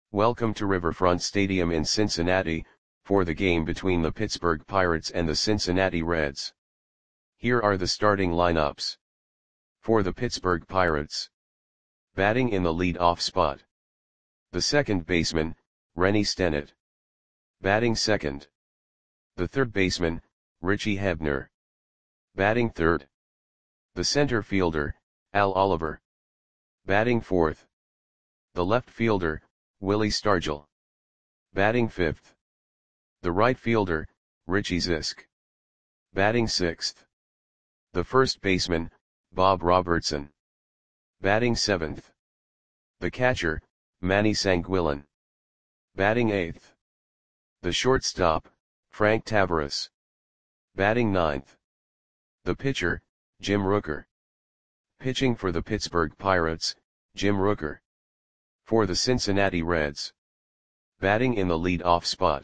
Welcome to Riverfront Stadium in Cincinnati, for the game between the Pittsburgh Pirates and the Cincinnati Reds. Here are the starting lineups. For the Pittsburgh Pirates. Batting in the lead-off spot. The second baseman, Rennie Stennett. Batting second. The third baseman, Richie Hebner. Batting third. The center fielder, Al Oliver. Batting fourth. The left fielder, Willie Stargell. Batting fifth. The right fielder, Richie Zisk. Batting sixth. The first baseman, Bob Robertson. Batting seventh. The catcher, Manny Sanguillen. Batting eighth. The shortstop, Frank Taveras. Batting ninth. The pitcher, Jim Rooker. Pitching for the Pittsburgh Pirates, Jim Rooker. For the Cincinnati Reds. Batting in the lead-off spot.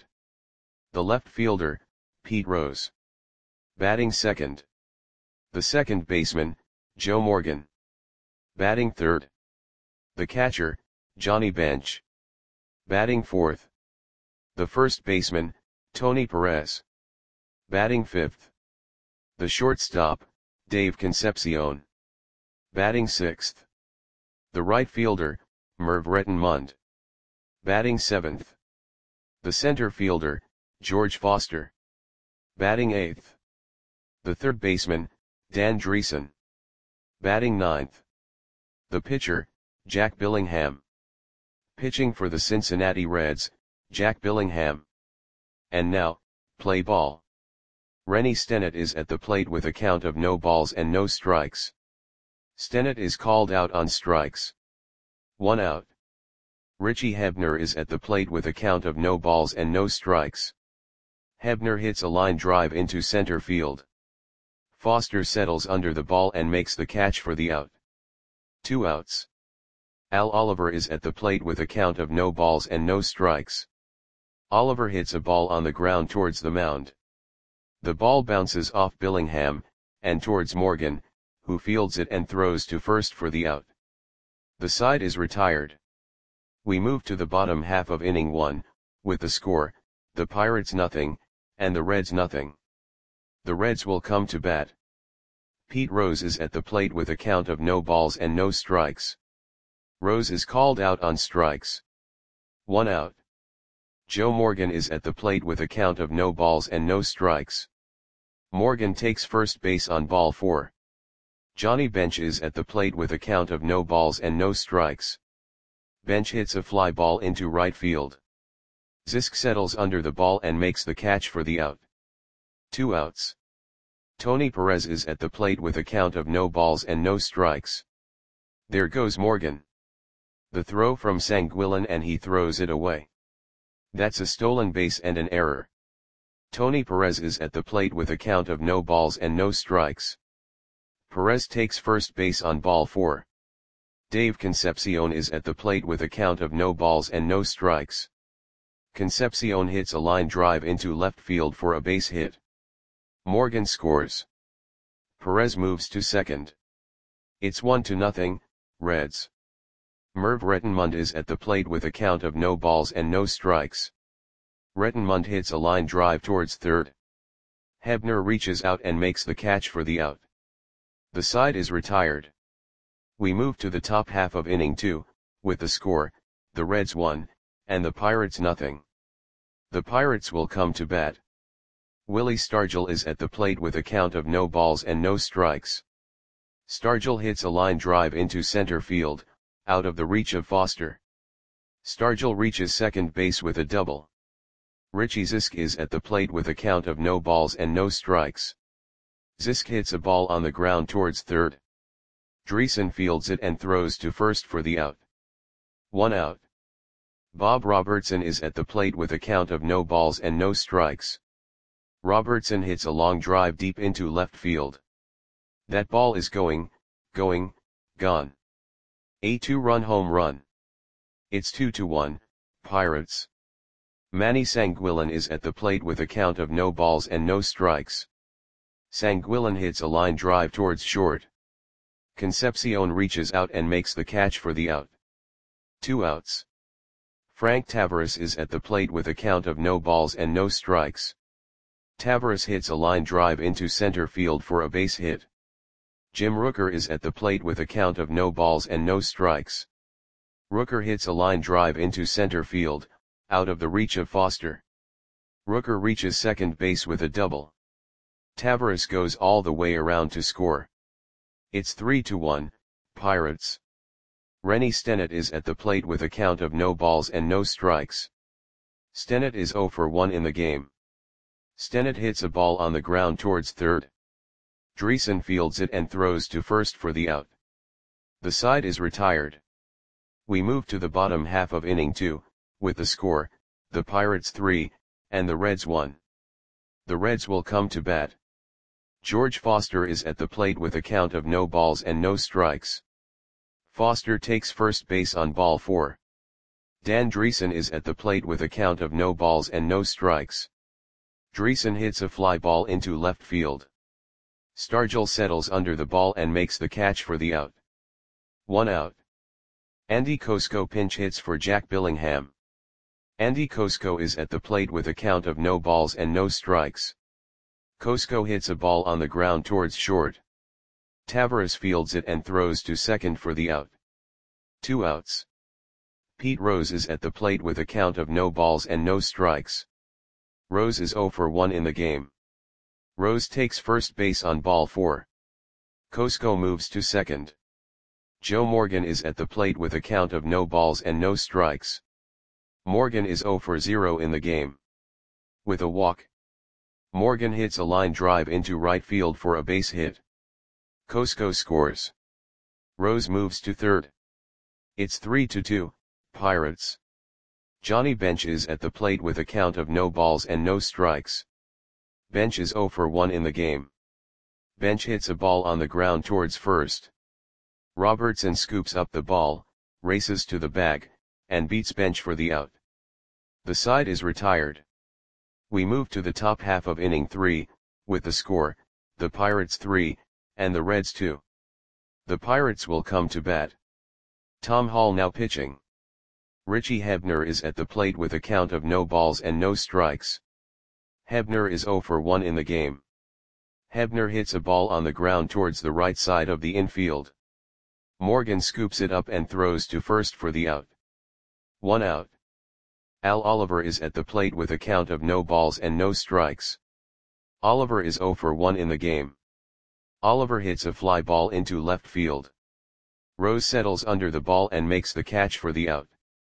The left fielder, Pete Rose. Batting second. The second baseman, Joe Morgan. Batting third. The catcher, Johnny Bench. Batting fourth. The first baseman, Tony Perez. Batting fifth. The shortstop, Dave Concepcion. Batting sixth. The right fielder, Merv Rettenmund. Batting seventh. The center fielder, George Foster. Batting eighth. The third baseman, Dan Dreesen. Batting ninth. The pitcher, Jack Billingham. Pitching for the Cincinnati Reds, Jack Billingham. And now, play ball. Rennie Stennett is at the plate with a count of no balls and no strikes. Stennett is called out on strikes. 1 out. Richie Hebner is at the plate with a count of no balls and no strikes. Hebner hits a line drive into center field. Foster settles under the ball and makes the catch for the out. 2 outs. Al Oliver is at the plate with a count of no balls and no strikes. Oliver hits a ball on the ground towards the mound. The ball bounces off Billingham, and towards Morgan, who fields it and throws to first for the out. The side is retired. We move to the bottom half of inning 1, with the score, the Pirates nothing, and the Reds nothing. The Reds will come to bat. Pete Rose is at the plate with a count of no balls and no strikes. Rose is called out on strikes. 1 out. Joe Morgan is at the plate with a count of no balls and no strikes. Morgan takes first base on ball 4. Johnny Bench is at the plate with a count of no balls and no strikes. Bench hits a fly ball into right field. Zisk settles under the ball and makes the catch for the out. 2 outs. Tony Perez is at the plate with a count of no balls and no strikes. There goes Morgan. The throw from Sanguillen and he throws it away. That's a stolen base and an error. Tony Perez is at the plate with a count of no balls and no strikes. Perez takes first base on ball 4. Dave Concepcion is at the plate with a count of no balls and no strikes. Concepcion hits a line drive into left field for a base hit. Morgan scores. Perez moves to second. It's 1-0, Reds. Merv Rettenmund is at the plate with a count of no balls and no strikes. Rettenmund hits a line drive towards third. Hebner reaches out and makes the catch for the out. The side is retired. We move to the top half of inning 2, with the score, the Reds 1, and the Pirates nothing. The Pirates will come to bat. Willie Stargell is at the plate with a count of no balls and no strikes. Stargell hits a line drive into center field, out of the reach of Foster. Stargell reaches second base with a double. Richie Zisk is at the plate with a count of no balls and no strikes. Zisk hits a ball on the ground towards third. Dreesen fields it and throws to first for the out. 1 out. Bob Robertson is at the plate with a count of no balls and no strikes. Robertson hits a long drive deep into left field. That ball is gone. A 2-run home run. It's 2-1, Pirates. Manny Sanguillen is at the plate with a count of no balls and no strikes. Sanguillen hits a line drive towards short. Concepcion reaches out and makes the catch for the out. 2 outs. Frank Tavares is at the plate with a count of no balls and no strikes. Tavares hits a line drive into center field for a base hit. Jim Rooker is at the plate with a count of no balls and no strikes. Rooker hits a line drive into center field, out of the reach of Foster. Rooker reaches second base with a double. Tavares goes all the way around to score. It's 3-1, Pirates. Rennie Stennett is at the plate with a count of no balls and no strikes. Stennett is 0 for 1 in the game. Stennett hits a ball on the ground towards third. Dreesen fields it and throws to first for the out. The side is retired. We move to the bottom half of inning 2, with the score, the Pirates 3, and the Reds 1. The Reds will come to bat. George Foster is at the plate with a count of no balls and no strikes. Foster takes first base on ball 4. Dan Dreesen is at the plate with a count of no balls and no strikes. Dreesen hits a fly ball into left field. Stargell settles under the ball and makes the catch for the out. 1 out. Andy Kosko pinch hits for Jack Billingham. Andy Kosko is at the plate with a count of no balls and no strikes. Kosko hits a ball on the ground towards short. Tavares fields it and throws to second for the out. 2 outs. Pete Rose is at the plate with a count of no balls and no strikes. Rose is 0 for 1 in the game. Rose takes first base on ball 4. Kosko moves to second. Joe Morgan is at the plate with a count of no balls and no strikes. Morgan is 0 for 0 in the game. With a walk, Morgan hits a line drive into right field for a base hit. Kosko scores. Rose moves to third. It's 3-2, Pirates. Johnny Bench is at the plate with a count of no balls and no strikes. Bench is 0 for 1 in the game. Bench hits a ball on the ground towards first. Robertson scoops up the ball, races to the bag, and beats Bench for the out. The side is retired. We move to the top half of inning 3, with the score, the Pirates 3, and the Reds 2. The Pirates will come to bat. Tom Hall now pitching. Richie Hebner is at the plate with a count of no balls and no strikes. Hebner is 0 for 1 in the game. Hebner hits a ball on the ground towards the right side of the infield. Morgan scoops it up and throws to first for the out. 1 out. Al Oliver is at the plate with a count of no balls and no strikes. Oliver is 0 for 1 in the game. Oliver hits a fly ball into left field. Rose settles under the ball and makes the catch for the out.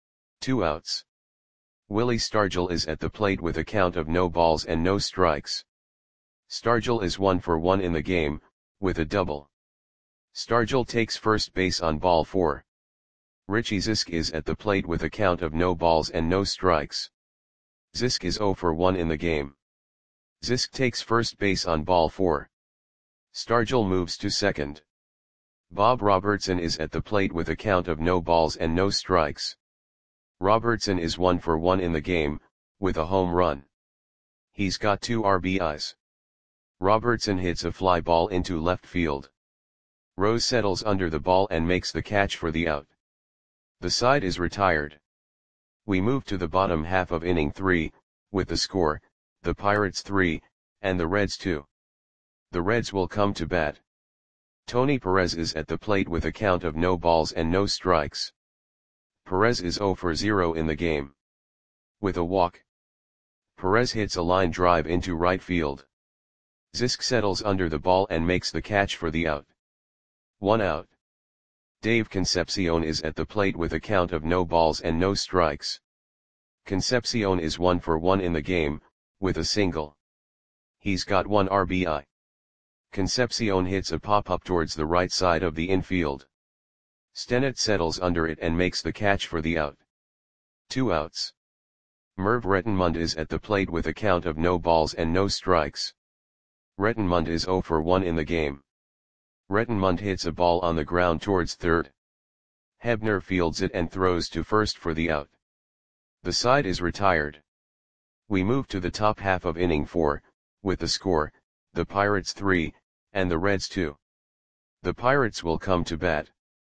2 outs. Willie Stargell is at the plate with a count of no balls and no strikes. Stargell is 1 for 1 in the game, with a double. Stargell takes first base on ball 4. Richie Zisk is at the plate with a count of no balls and no strikes. Zisk is 0 for 1 in the game. Zisk takes first base on ball 4. Stargell moves to second. Bob Robertson is at the plate with a count of no balls and no strikes. Robertson is 1 for 1 in the game, with a home run. He's got 2 RBIs. Robertson hits a fly ball into left field. Rose settles under the ball and makes the catch for the out. The side is retired. We move to the bottom half of inning 3, with the score, the Pirates 3, and the Reds 2. The Reds will come to bat. Tony Perez is at the plate with a count of no balls and no strikes. Perez is 0 for 0 in the game. With a walk, Perez hits a line drive into right field. Zisk settles under the ball and makes the catch for the out. 1 out. Dave Concepcion is at the plate with a count of no balls and no strikes. Concepcion is 1 for 1 in the game, with a single. He's got 1 RBI. Concepcion hits a pop-up towards the right side of the infield. Stennett settles under it and makes the catch for the out. 2 outs. Merv Rettenmund is at the plate with a count of no balls and no strikes. Rettenmund is 0 for 1 in the game. Rettenmund hits a ball on the ground towards third. Hebner fields it and throws to first for the out. The side is retired. We move to the top half of inning 4, with the score, the Pirates 3, and the Reds 2. The Pirates will come to bat.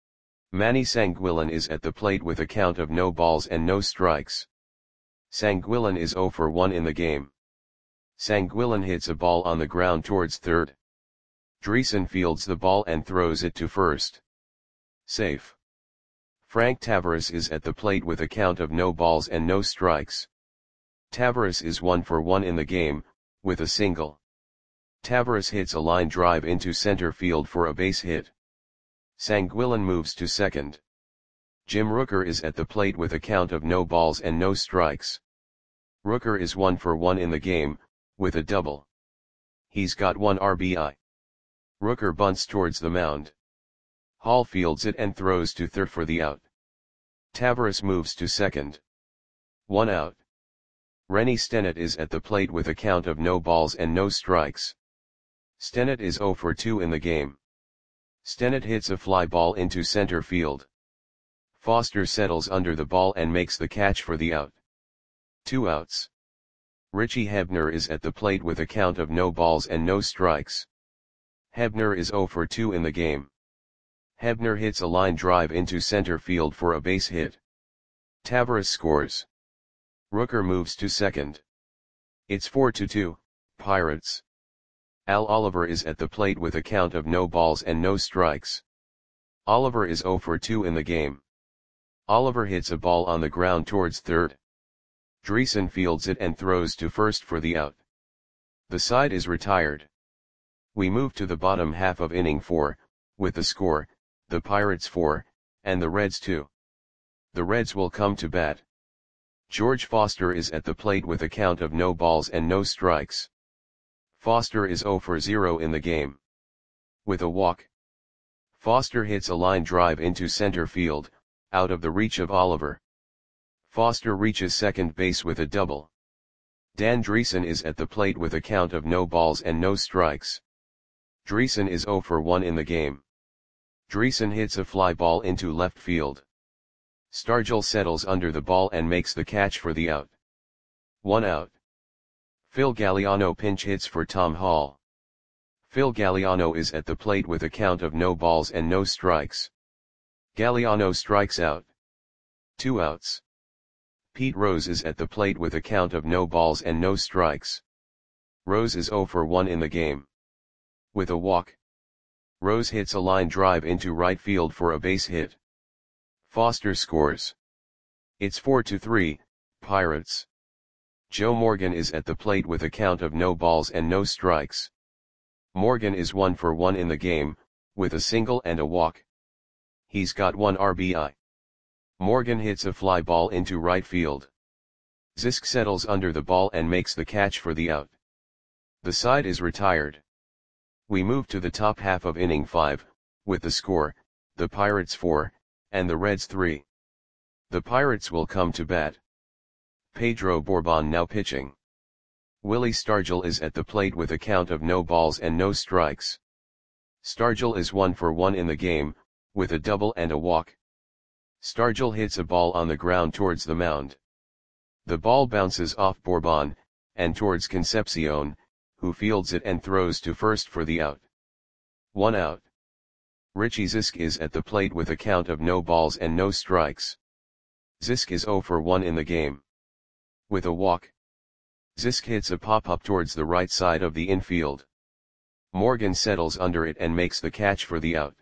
Manny Sanguillen is at the plate with a count of no balls and no strikes. Sanguillen is 0 for 1 in the game. Sanguillen hits a ball on the ground towards third. Dreesen fields the ball and throws it to first. Safe. Frank Tavares is at the plate with a count of no balls and no strikes. Tavares is 1 for 1 in the game, with a single. Tavares hits a line drive into center field for a base hit. Sanguillen moves to second. Jim Rooker is at the plate with a count of no balls and no strikes. Rooker is 1 for 1 in the game, with a double. He's got 1 RBI. Rooker bunts towards the mound. Hall fields it and throws to third for the out. Tavares moves to second. 1 out. Rennie Stennett is at the plate with a count of no balls and no strikes. Stennett is 0 for 2 in the game. Stennett hits a fly ball into center field. Foster settles under the ball and makes the catch for the out. 2 outs. Richie Hebner is at the plate with a count of no balls and no strikes. Hebner is 0 for 2 in the game. Hebner hits a line drive into center field for a base hit. Tavares scores. Rooker moves to second. It's 4-2, Pirates. Al Oliver is at the plate with a count of no balls and no strikes. Oliver is 0 for 2 in the game. Oliver hits a ball on the ground towards third. Dreesen fields it and throws to first for the out. The side is retired. We move to the bottom half of inning 4, with the score, the Pirates 4, and the Reds 2. The Reds will come to bat. George Foster is at the plate with a count of no balls and no strikes. Foster is 0 for 0 in the game. With a walk. Foster hits a line drive into center field, out of the reach of Oliver. Foster reaches second base with a double. Dan Dreesen is at the plate with a count of no balls and no strikes. Dreesen is 0 for 1 in the game. Dreesen hits a fly ball into left field. Stargell settles under the ball and makes the catch for the out. 1 out. Phil Galliano pinch hits for Tom Hall. Phil Galliano is at the plate with a count of no balls and no strikes. Galliano strikes out. 2 outs. Pete Rose is at the plate with a count of no balls and no strikes. Rose is 0 for 1 in the game. With a walk. Rose hits a line drive into right field for a base hit. Foster scores. It's 4-3, Pirates. Joe Morgan is at the plate with a count of no balls and no strikes. Morgan is 1 for 1 in the game, with a single and a walk. He's got 1 RBI. Morgan hits a fly ball into right field. Zisk settles under the ball and makes the catch for the out. The side is retired. We move to the top half of inning 5, with the score, the Pirates 4, and the Reds 3. The Pirates will come to bat. Pedro Borbon now pitching. Willie Stargell is at the plate with a count of no balls and no strikes. Stargell is 1 for 1 in the game, with a double and a walk. Stargell hits a ball on the ground towards the mound. The ball bounces off Borbon, and towards Concepcion, who fields it and throws to first for the out. 1 out. Richie Zisk is at the plate with a count of no balls and no strikes. Zisk is 0 for 1 in the game. With a walk. Zisk hits a pop-up towards the right side of the infield. Morgan settles under it and makes the catch for the out.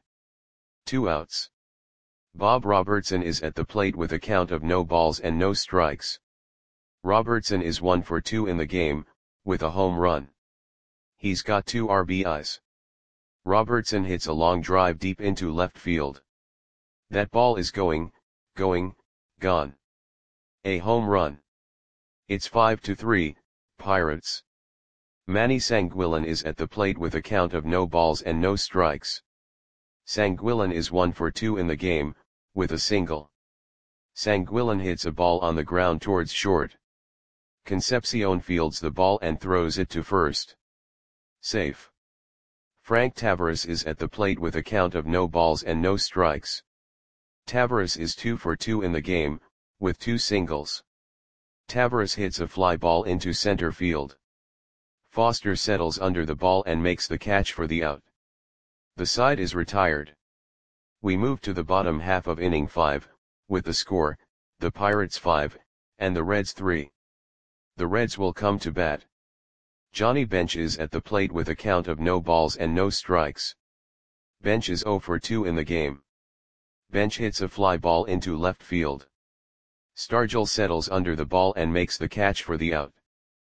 2 outs. Bob Robertson is at the plate with a count of no balls and no strikes. Robertson is 1 for 2 in the game, with a home run. He's got 2 RBIs. Robertson hits a long drive deep into left field. That ball is going, gone. A home run. It's 5-3, Pirates. Manny Sanguillen is at the plate with a count of no balls and no strikes. Sanguillen is 1 for 2 in the game, with a single. Sanguillen hits a ball on the ground towards short. Concepcion fields the ball and throws it to first. Safe. Frank Tavares is at the plate with a count of no balls and no strikes. Tavares is 2 for 2 in the game, with 2 singles. Tavares hits a fly ball into center field. Foster settles under the ball and makes the catch for the out. The side is retired. We move to the bottom half of inning 5, with the score, the Pirates 5, and the Reds 3. The Reds will come to bat. Johnny Bench is at the plate with a count of no balls and no strikes. Bench is 0 for 2 in the game. Bench hits a fly ball into left field. Stargell settles under the ball and makes the catch for the out.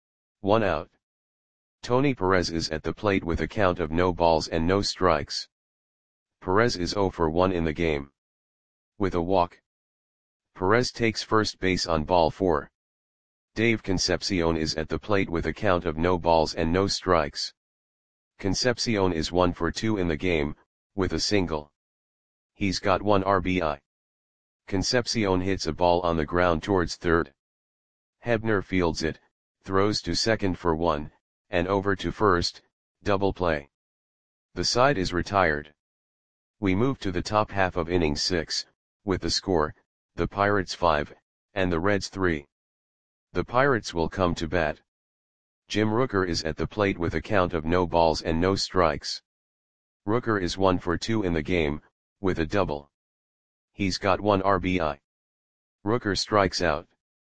1 out. Tony Perez is at the plate with a count of no balls and no strikes. Perez is 0 for 1 in the game. With a walk. Perez takes first base on ball 4. Dave Concepcion is at the plate with a count of no balls and no strikes. Concepcion is 1 for 2 in the game, with a single. He's got 1 RBI. Concepcion hits a ball on the ground towards third. Hebner fields it, throws to second for 1, and over to first, double play. The side is retired. We move to the top half of inning 6, with the score, the Pirates 5, and the Reds 3. The Pirates will come to bat. Jim Rooker is at the plate with a count of no balls and no strikes. Rooker is 1 for 2 in the game, with a double. He's got 1 RBI. Rooker strikes out.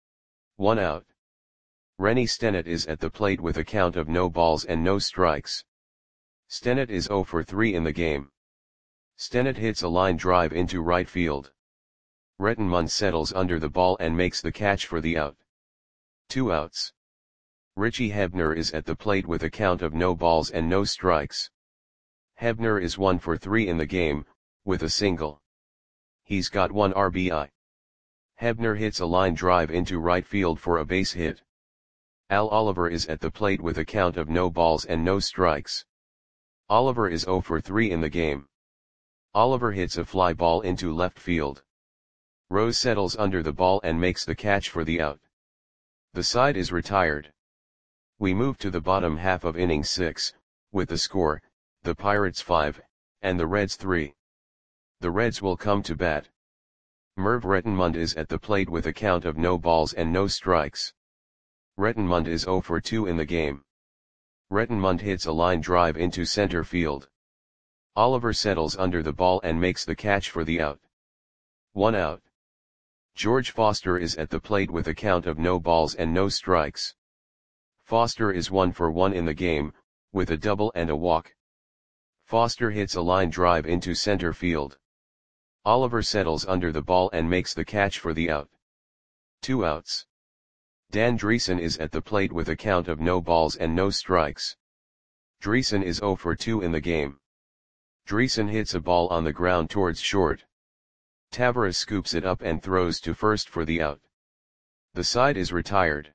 1 out. Rennie Stennett is at the plate with a count of no balls and no strikes. Stennett is 0 for 3 in the game. Stennett hits a line drive into right field. Rettenmund settles under the ball and makes the catch for the out. 2 outs. Richie Hebner is at the plate with a count of no balls and no strikes. Hebner is 1 for 3 in the game, with a single. He's got 1 RBI. Hebner hits a line drive into right field for a base hit. Al Oliver is at the plate with a count of no balls and no strikes. Oliver is 0 for 3 in the game. Oliver hits a fly ball into left field. Rose settles under the ball and makes the catch for the out. The side is retired. We move to the bottom half of inning 6, with the score, the Pirates 5, and the Reds 3. The Reds will come to bat. Merv Rettenmund is at the plate with a count of no balls and no strikes. Rettenmund is 0 for 2 in the game. Rettenmund hits a line drive into center field. Oliver settles under the ball and makes the catch for the out. 1 out. George Foster is at the plate with a count of no balls and no strikes. Foster is 1 for 1 in the game, with a double and a walk. Foster hits a line drive into center field. Oliver settles under the ball and makes the catch for the out. 2 outs. Dan Dreesen is at the plate with a count of no balls and no strikes. Dreesen is 0 for 2 in the game. Dreesen hits a ball on the ground towards short. Tavares scoops it up and throws to first for the out. The side is retired.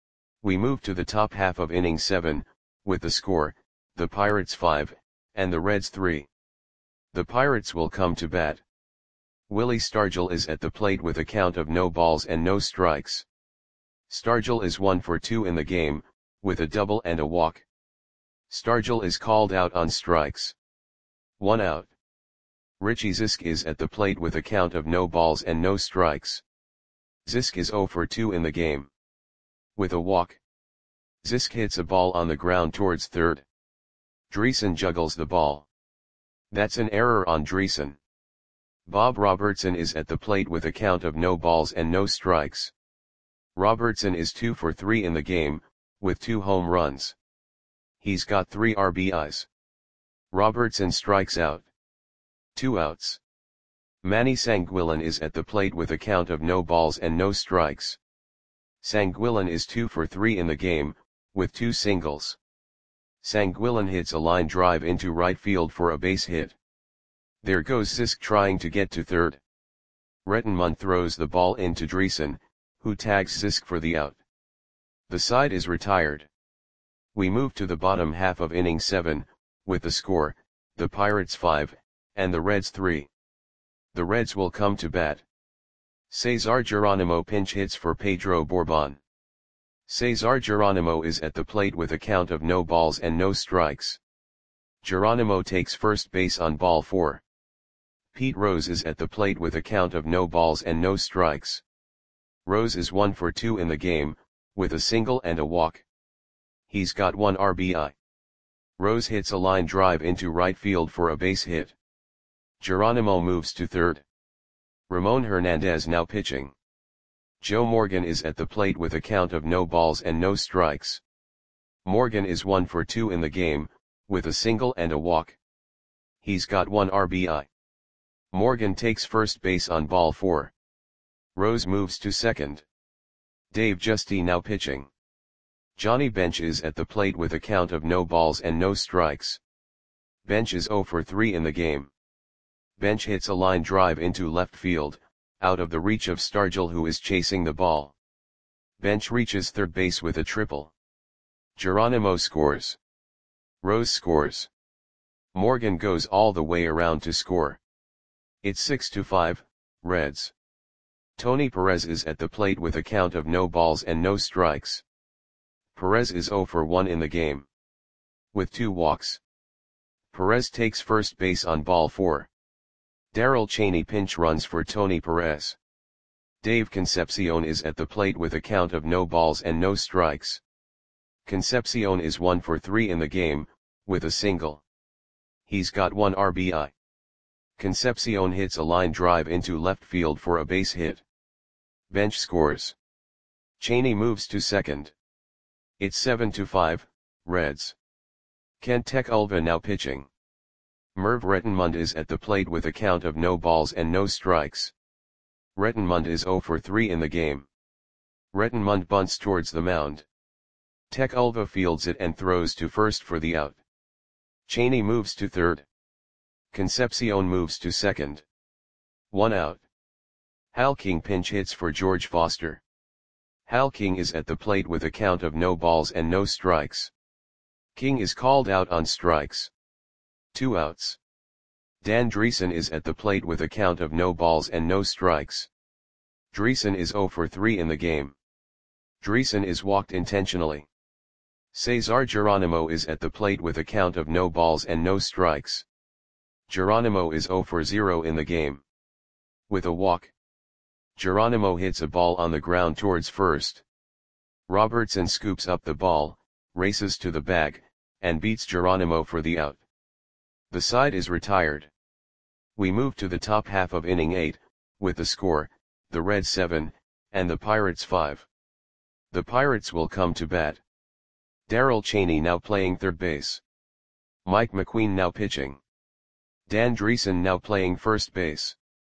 We move to the top half of inning 7, with the score, the Pirates 5, and the Reds 3. The Pirates will come to bat. Willie Stargell is at the plate with a count of no balls and no strikes. Stargell is 1 for 2 in the game, with a double and a walk. Stargell is called out on strikes. 1 out. Richie Zisk is at the plate with a count of no balls and no strikes. Zisk is 0 for 2 in the game. With a walk. Zisk hits a ball on the ground towards third. Dreesen juggles the ball. That's an error on Dreesen. Bob Robertson is at the plate with a count of no balls and no strikes. Robertson is 2 for 3 in the game, with 2 home runs. He's got 3 RBIs. Robertson strikes out. 2 outs. Manny Sanguillen is at the plate with a count of no balls and no strikes. Sanguillen is 2 for 3 in the game, with 2 singles. Sanguillen hits a line drive into right field for a base hit. There goes Zisk trying to get to third. Rettenmund throws the ball into Dreesen, who tags Zisk for the out. The side is retired. We move to the bottom half of inning 7, with the score, the Pirates 5, and the Reds 3. The Reds will come to bat. Cesar Geronimo pinch hits for Pedro Bourbon. Cesar Geronimo is at the plate with a count of no balls and no strikes. Geronimo takes first base on ball 4. Pete Rose is at the plate with a count of no balls and no strikes. Rose is 1 for 2 in the game, with a single and a walk. He's got 1 RBI. Rose hits a line drive into right field for a base hit. Geronimo moves to third. Ramon Hernandez now pitching. Joe Morgan is at the plate with a count of no balls and no strikes. Morgan is 1 for 2 in the game, with a single and a walk. He's got 1 RBI. Morgan takes first base on ball 4. Rose moves to second. Dave Justy now pitching. Johnny Bench is at the plate with a count of no balls and no strikes. Bench is 0 for 3 in the game. Bench hits a line drive into left field, out of the reach of Stargell, who is chasing the ball. Bench reaches third base with a triple. Geronimo scores. Rose scores. Morgan goes all the way around to score. It's 6-5, Reds. Tony Perez is at the plate with a count of no balls and no strikes. Perez is 0 for 1 in the game. With 2 walks. Perez takes first base on ball 4. Darrell Cheney pinch runs for Tony Perez. Dave Concepcion is at the plate with a count of no balls and no strikes. Concepcion is 1 for 3 in the game, with a single. He's got 1 RBI. Concepcion hits a line drive into left field for a base hit. Bench scores. Cheney moves to second. It's 7-5, Reds. Kentech Ulva now pitching. Merv Rettenmund is at the plate with a count of no balls and no strikes. Rettenmund is 0 for 3 in the game. Rettenmund bunts towards the mound. Tech Ulva fields it and throws to first for the out. Cheney moves to third. Concepcion moves to second. 1 out. Hal King pinch hits for George Foster. Hal King is at the plate with a count of no balls and no strikes. King is called out on strikes. 2 outs. Dan Dreesen is at the plate with a count of no balls and no strikes. Dreesen is 0 for 3 in the game. Dreesen is walked intentionally. Cesar Geronimo is at the plate with a count of no balls and no strikes. Geronimo is 0 for 0 in the game. With a walk. Geronimo hits a ball on the ground towards first. Robertson scoops up the ball, races to the bag, and beats Geronimo for the out. The side is retired. We move to the top half of inning 8, with the score, the Reds 7, and the Pirates 5. The Pirates will come to bat. Darrell Cheney now playing third base. Mike McQueen now pitching. Dan Dreesen now playing first base.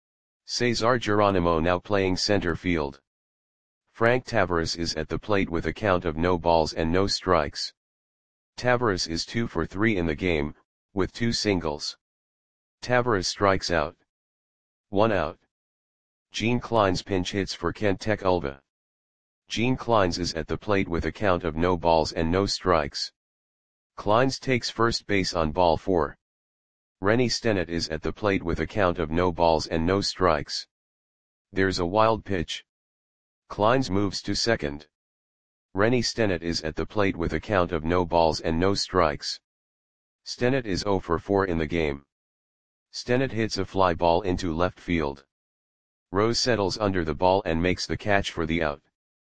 Cesar Geronimo now playing center field. Frank Tavares is at the plate with a count of no balls and no strikes. Tavares is 2 for 3 in the game, with 2 singles. Tavares strikes out. 1 out. Gene Kleins pinch hits for Kentech Ulva. Gene Kleins is at the plate with a count of no balls and no strikes. Kleins takes first base on ball 4. Rennie Stennett is at the plate with a count of no balls and no strikes. There's a wild pitch. Kleins moves to second. Rennie Stennett is at the plate with a count of no balls and no strikes. Stennett is 0 for 4 in the game. Stennett hits a fly ball into left field. Rose settles under the ball and makes the catch for the out.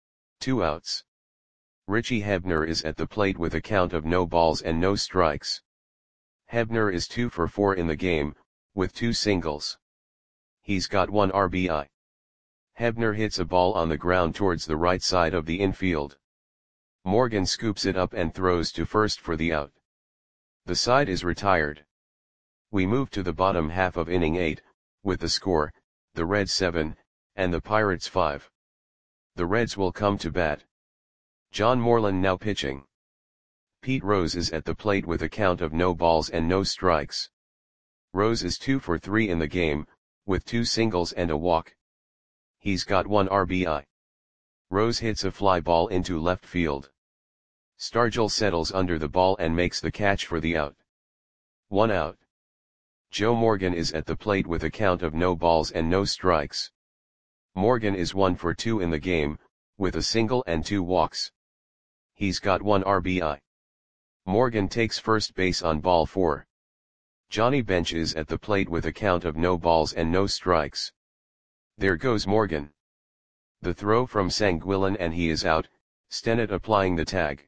2 outs. Richie Hebner is at the plate with a count of no balls and no strikes. Hebner is 2 for 4 in the game, with 2 singles. He's got 1 RBI. Hebner hits a ball on the ground towards the right side of the infield. Morgan scoops it up and throws to first for the out. The side is retired. We move to the bottom half of inning 8, with the score, the Reds 7, and the Pirates 5. The Reds will come to bat. John Moreland now pitching. Pete Rose is at the plate with a count of no balls and no strikes. Rose is 2 for 3 in the game, with 2 singles and a walk. He's got 1 RBI. Rose hits a fly ball into left field. Stargell settles under the ball and makes the catch for the out. 1 out. Joe Morgan is at the plate with a count of no balls and no strikes. Morgan is 1 for 2 in the game, with a single and 2 walks. He's got 1 RBI. Morgan takes first base on ball 4. Johnny Bench is at the plate with a count of no balls and no strikes. There goes Morgan. The throw from Sanguillen and he is out, Stennett applying the tag.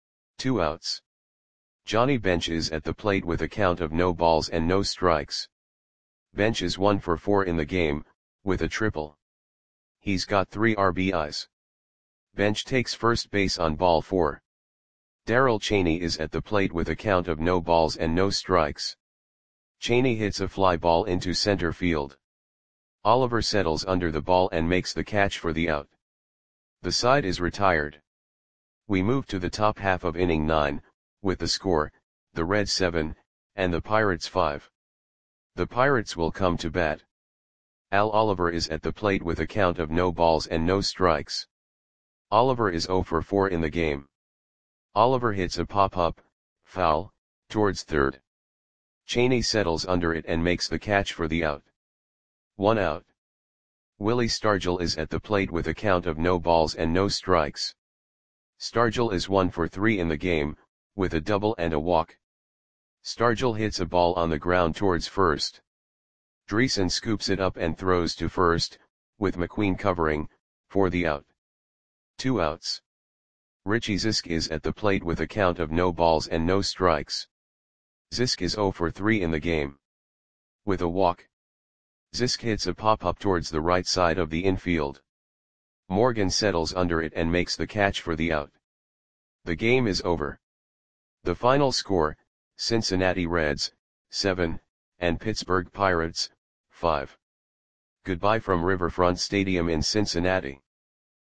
2 outs. Johnny Bench is at the plate with a count of no balls and no strikes. Bench is 1 for 4 in the game, with a triple. He's got 3 RBIs. Bench takes first base on ball 4. Darrell Chaney is at the plate with a count of no balls and no strikes. Chaney hits a fly ball into center field. Oliver settles under the ball and makes the catch for the out. The side is retired. We move to the top half of inning 9, with the score, the Reds 7, and the Pirates 5. The Pirates will come to bat. Al Oliver is at the plate with a count of no balls and no strikes. Oliver is 0 for 4 in the game. Oliver hits a pop-up, foul, towards third. Chaney settles under it and makes the catch for the out. 1 out. Willie Stargell is at the plate with a count of no balls and no strikes. Stargell is 1 for 3 in the game, with a double and a walk. Stargell hits a ball on the ground towards first. Dreesen scoops it up and throws to first, with McQueen covering, for the out. 2 outs. Richie Zisk is at the plate with a count of no balls and no strikes. Zisk is 0 for 3 in the game. With a walk. Zisk hits a pop-up towards the right side of the infield. Morgan settles under it and makes the catch for the out. The game is over. The final score, Cincinnati Reds, 7, and Pittsburgh Pirates, 5. Goodbye from Riverfront Stadium in Cincinnati.